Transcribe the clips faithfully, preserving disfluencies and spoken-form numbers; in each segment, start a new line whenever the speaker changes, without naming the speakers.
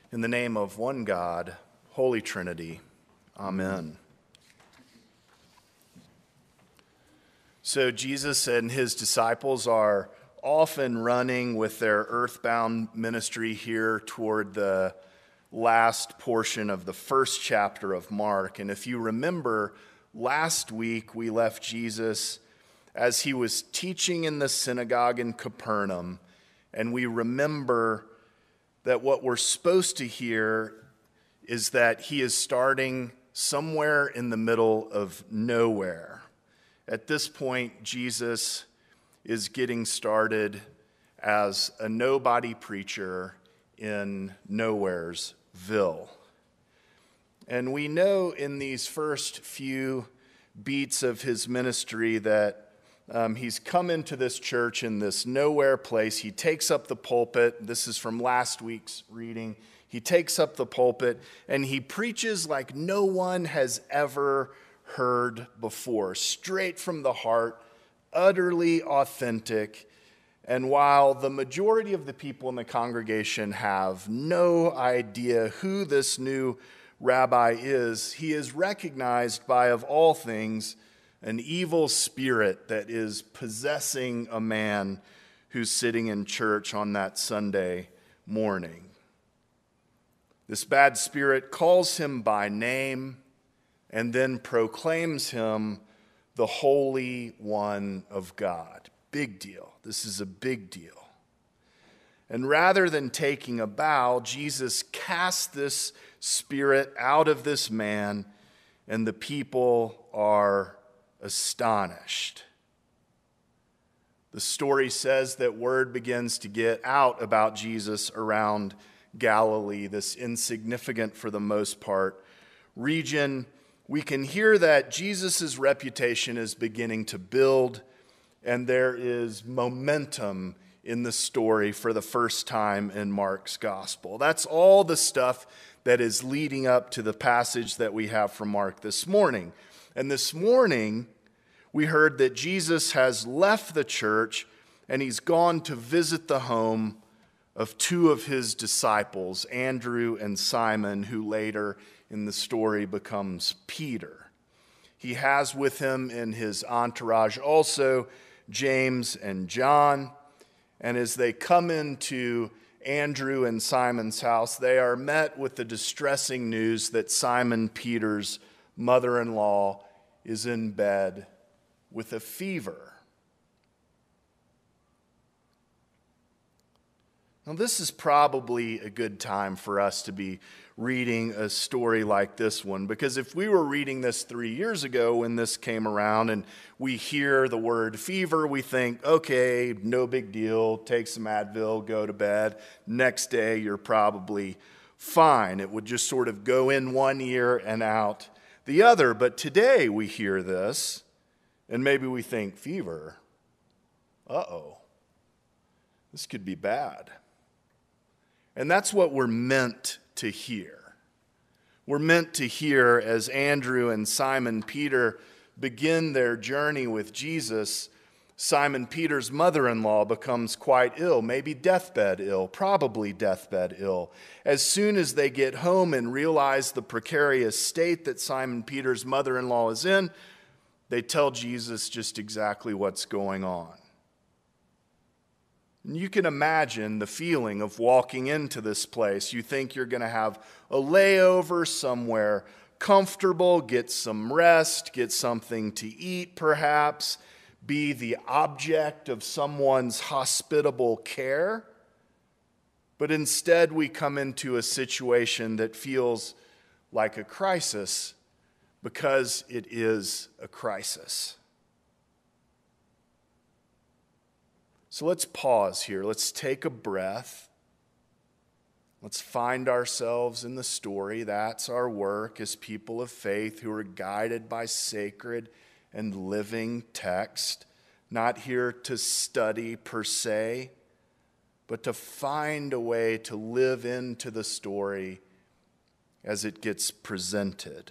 In the name of one God, Holy Trinity, Amen. So Jesus and his disciples are often running with their earthbound ministry here toward the last portion of the first chapter of Mark. And if you remember, last week we left Jesus as he was teaching in the synagogue in Capernaum, and we remember that what we're supposed to hear is that he is starting somewhere in the middle of nowhere. At this point, Jesus is getting started as a nobody preacher in Nowheresville. And we know in these first few beats of his ministry that Um, he's come into this church in this nowhere place. He takes up the pulpit. This is from last week's reading. He takes up the pulpit and he preaches like no one has ever heard before, straight from the heart, utterly authentic. And while the majority of the people in the congregation have no idea who this new rabbi is, he is recognized by, of all things, an evil spirit that is possessing a man who's sitting in church on that Sunday morning. This bad spirit calls him by name and then proclaims him the Holy One of God. Big deal. This is a big deal. And rather than taking a bow, Jesus casts this spirit out of this man, and the people are astonished. The story says that word begins to get out about Jesus around Galilee, this insignificant for the most part region. We can hear that Jesus' reputation is beginning to build, and there is momentum in the story for the first time in Mark's gospel. That's all the stuff that is leading up to the passage that we have from Mark this morning. And this morning, we heard that Jesus has left the church and he's gone to visit the home of two of his disciples, Andrew and Simon, who later in the story becomes Peter. He has with him in his entourage also James and John. And as they come into Andrew and Simon's house, they are met with the distressing news that Simon Peter's mother-in-law is in bed with a fever. Now, this is probably a good time for us to be reading a story like this one, because if we were reading this three years ago when this came around and we hear the word fever, we think, okay, no big deal, take some Advil, go to bed. Next day, you're probably fine. It would just sort of go in one ear and out the other. But today we hear this, and maybe we think, fever, uh-oh, this could be bad. And that's what we're meant to hear. We're meant to hear as Andrew and Simon Peter begin their journey with Jesus. Simon Peter's mother-in-law becomes quite ill, maybe deathbed ill, probably deathbed ill. As soon as they get home and realize the precarious state that Simon Peter's mother-in-law is in, they tell Jesus just exactly what's going on. And you can imagine the feeling of walking into this place. You think you're going to have a layover somewhere comfortable, get some rest, get something to eat perhaps, be the object of someone's hospitable care. But instead, we come into a situation that feels like a crisis because it is a crisis. So let's pause here. Let's take a breath. Let's find ourselves in the story. That's our work as people of faith who are guided by sacred and living text, not here to study per se, but to find a way to live into the story as it gets presented.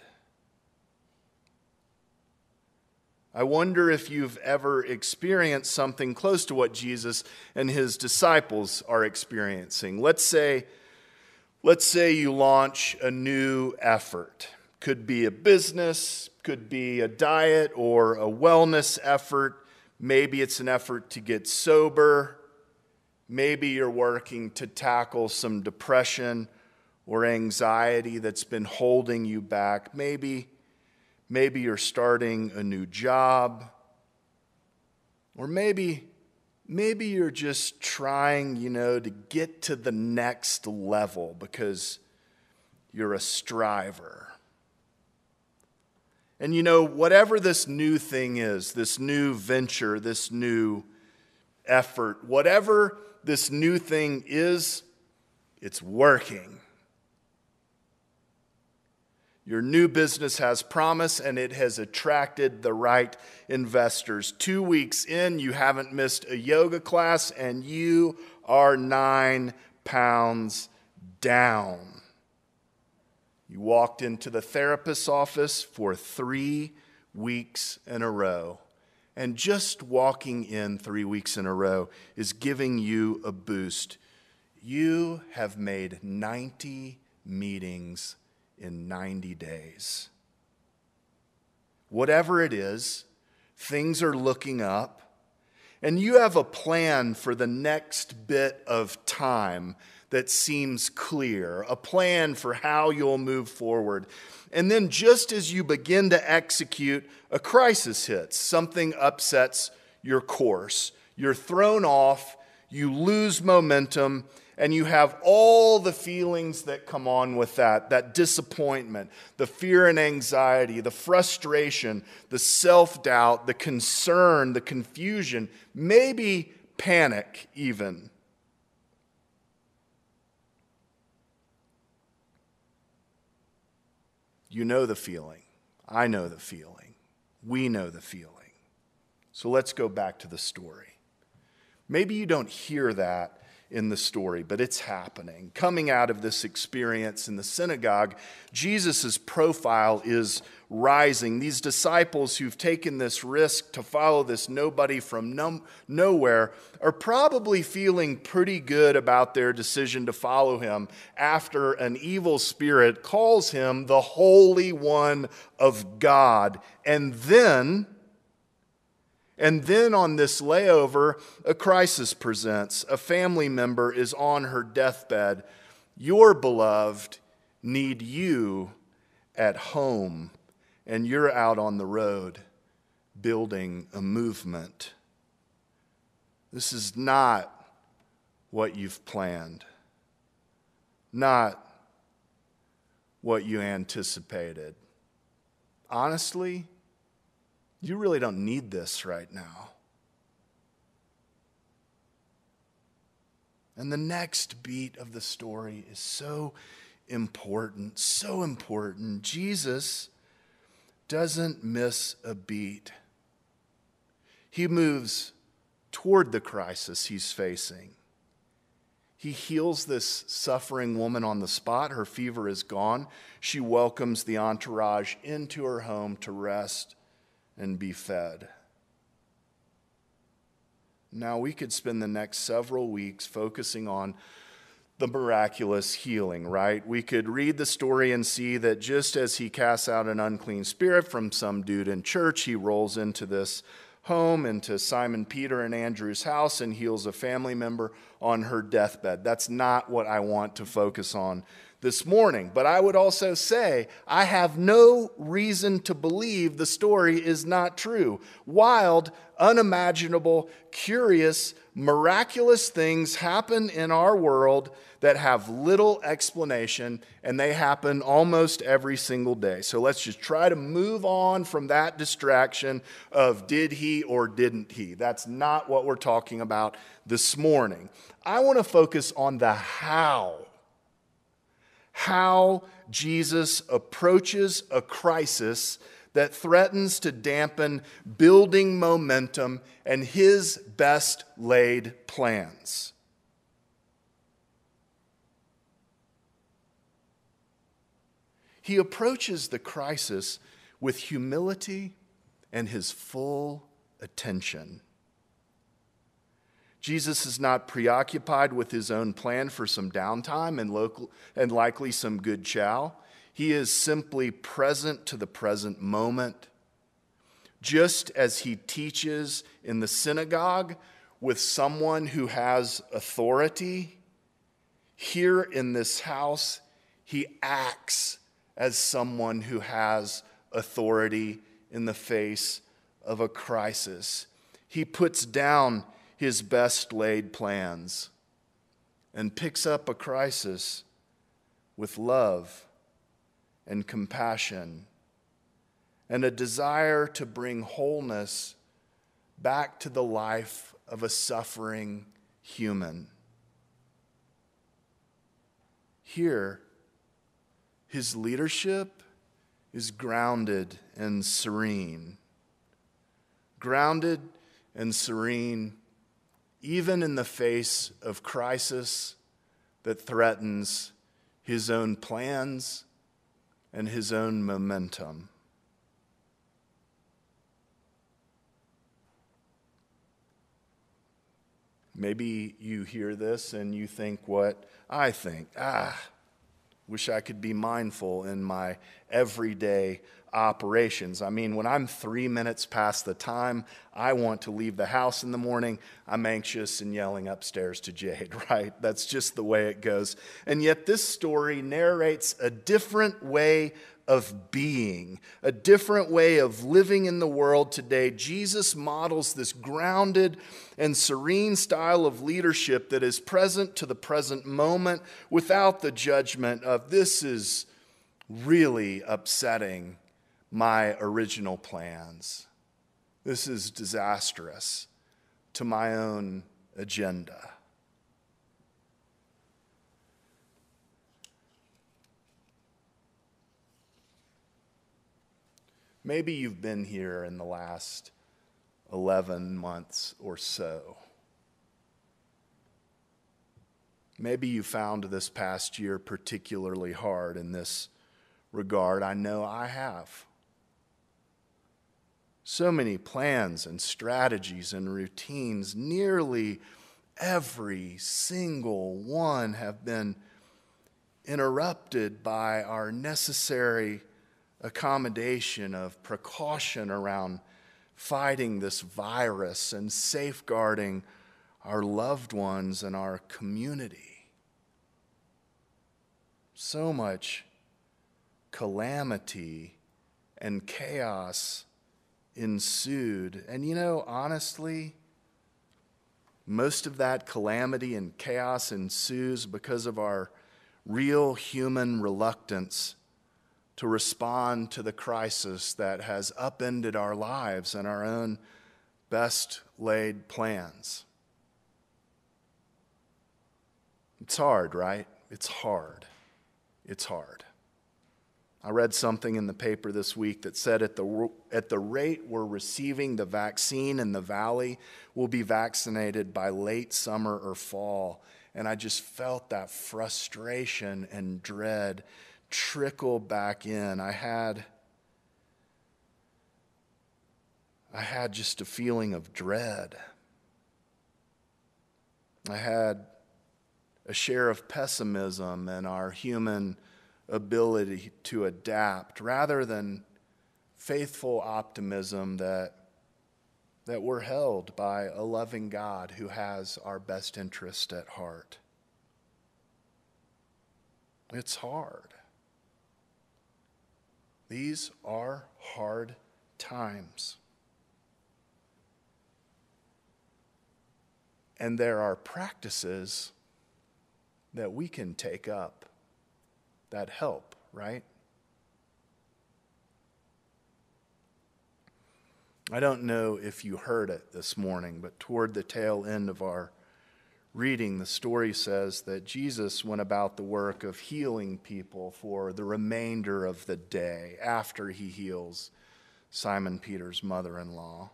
I wonder if you've ever experienced something close to what Jesus and his disciples are experiencing. Let's say Let's say you launch a new effort. Could be a business, could be a diet or a wellness effort. Maybe it's an effort to get sober. Maybe you're working to tackle some depression or anxiety that's been holding you back. Maybe, maybe you're starting a new job. Or maybe, maybe you're just trying, you know, to get to the next level because you're a striver. And you know, whatever this new thing is, this new venture, this new effort, whatever this new thing is, it's working. Your new business has promise and it has attracted the right investors. Two weeks in, you haven't missed a yoga class and you are nine pounds down. You walked into the therapist's office for three weeks in a row. And just walking in three weeks in a row is giving you a boost. You have made ninety meetings in ninety days. Whatever it is, things are looking up, and you have a plan for the next bit of time that seems clear, a plan for how you'll move forward. And then just as you begin to execute, a crisis hits. Something upsets your course. You're thrown off, you lose momentum, and you have all the feelings that come on with that, that disappointment, the fear and anxiety, the frustration, the self-doubt, the concern, the confusion, maybe panic even. You know the feeling. I know the feeling. We know the feeling. So let's go back to the story. Maybe you don't hear that in the story, but it's happening. Coming out of this experience in the synagogue, Jesus' profile is rising. These disciples who've taken this risk to follow this nobody from no- nowhere are probably feeling pretty good about their decision to follow him after an evil spirit calls him the Holy One of God. And then... And then on this layover, a crisis presents. A family member is on her deathbed. Your beloved need you at home, and you're out on the road building a movement. This is not what you've planned, not what you anticipated. Honestly, you really don't need this right now. And the next beat of the story is so important, so important. Jesus doesn't miss a beat. He moves toward the crisis he's facing. He heals this suffering woman on the spot. Her fever is gone. She welcomes the entourage into her home to rest and be fed. Now, we could spend the next several weeks focusing on the miraculous healing, right? We could read the story and see that just as he casts out an unclean spirit from some dude in church, he rolls into this home, into Simon Peter and Andrew's house, and heals a family member on her deathbed. That's not what I want to focus on this morning. But I would also say I have no reason to believe the story is not true. Wild, unimaginable, curious, miraculous things happen in our world that have little explanation, and they happen almost every single day. So let's just try to move on from that distraction of did he or didn't he. That's not what we're talking about this morning. I want to focus on the how. How Jesus approaches a crisis that threatens to dampen building momentum and his best laid plans. He approaches the crisis with humility and his full attention. Jesus is not preoccupied with his own plan for some downtime and, local, and likely some good chow. He is simply present to the present moment, just as he teaches in the synagogue with someone who has authority. Here in this house, he acts as someone who has authority in the face of a crisis. He puts down his best laid plans and picks up a crisis with love and compassion and a desire to bring wholeness back to the life of a suffering human. Here, his leadership is grounded and serene. Grounded and serene, even in the face of crisis that threatens his own plans and his own momentum. Maybe you hear this and you think what I think. Ah, wish I could be mindful in my everyday operations. I mean, when I'm three minutes past the time I want to leave the house in the morning, I'm anxious and yelling upstairs to Jade, right? That's just the way it goes. And yet this story narrates a different way of being, a different way of living in the world today. Jesus models this grounded and serene style of leadership that is present to the present moment without the judgment of, this is really upsetting my original plans. This is disastrous to my own agenda. Maybe you've been here in the last eleven months or so. Maybe you found this past year particularly hard in this regard. I know I have. So many plans and strategies and routines, nearly every single one have been interrupted by our necessary accommodation of precaution around fighting this virus and safeguarding our loved ones and our community. So much calamity and chaos ensued. And you know, honestly, most of that calamity and chaos ensues because of our real human reluctance to respond to the crisis that has upended our lives and our own best laid plans. It's hard, right? It's hard. It's hard. I read something in the paper this week that said at the, at the rate we're receiving the vaccine in the valley, we'll be vaccinated by late summer or fall. And I just felt that frustration and dread trickle back in. I had, I had just a feeling of dread. I had a share of pessimism in our human ability to adapt, rather than faithful optimism that, that we're held by a loving God who has our best interest at heart. It's hard. These are hard times. And there are practices that we can take up that help, right? I don't know if you heard it this morning, but toward the tail end of our reading, the story says that Jesus went about the work of healing people for the remainder of the day after he heals Simon Peter's mother-in-law.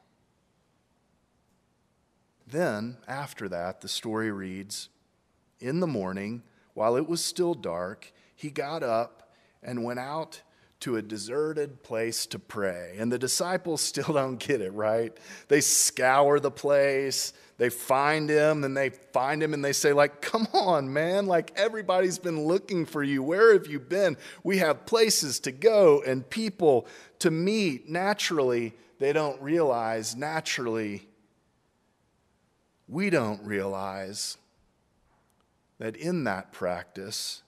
Then, after that, the story reads, in the morning, while it was still dark, he got up and went out to a deserted place to pray. And the disciples still don't get it, right? They scour the place, they find him, and they find him and they say, like, come on, man, like everybody's been looking for you. Where have you been? We have places to go and people to meet. Naturally, they don't realize, naturally, we don't realize that in that practice,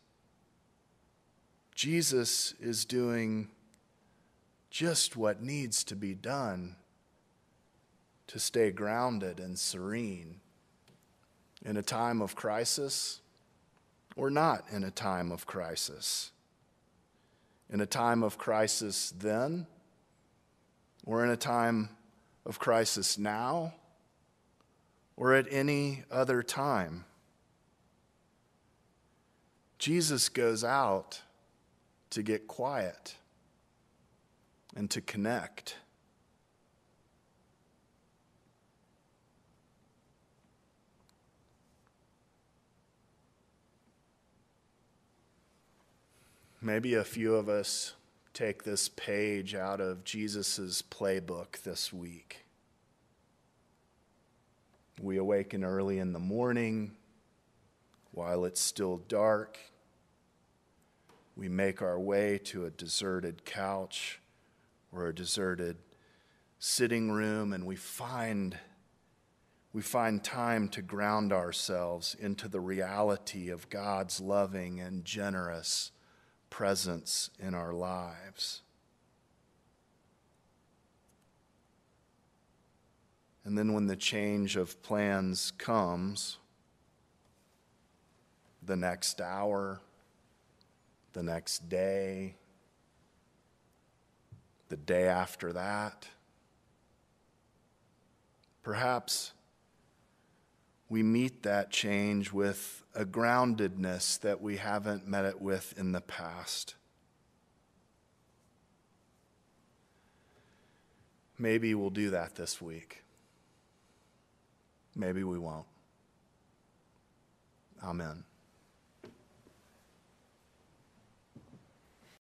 Jesus is doing just what needs to be done to stay grounded and serene in a time of crisis or not in a time of crisis. In a time of crisis then, or in a time of crisis now, or at any other time. Jesus goes out to get quiet and to connect. Maybe a few of us take this page out of Jesus' playbook this week. We awaken early in the morning while it's still dark. We make our way to a deserted couch or a deserted sitting room, and we find, we find time to ground ourselves into the reality of God's loving and generous presence in our lives. And then when the change of plans comes, the next hour, the next day, the day after that, perhaps we meet that change with a groundedness that we haven't met it with in the past. Maybe we'll do that this week. Maybe we won't. Amen.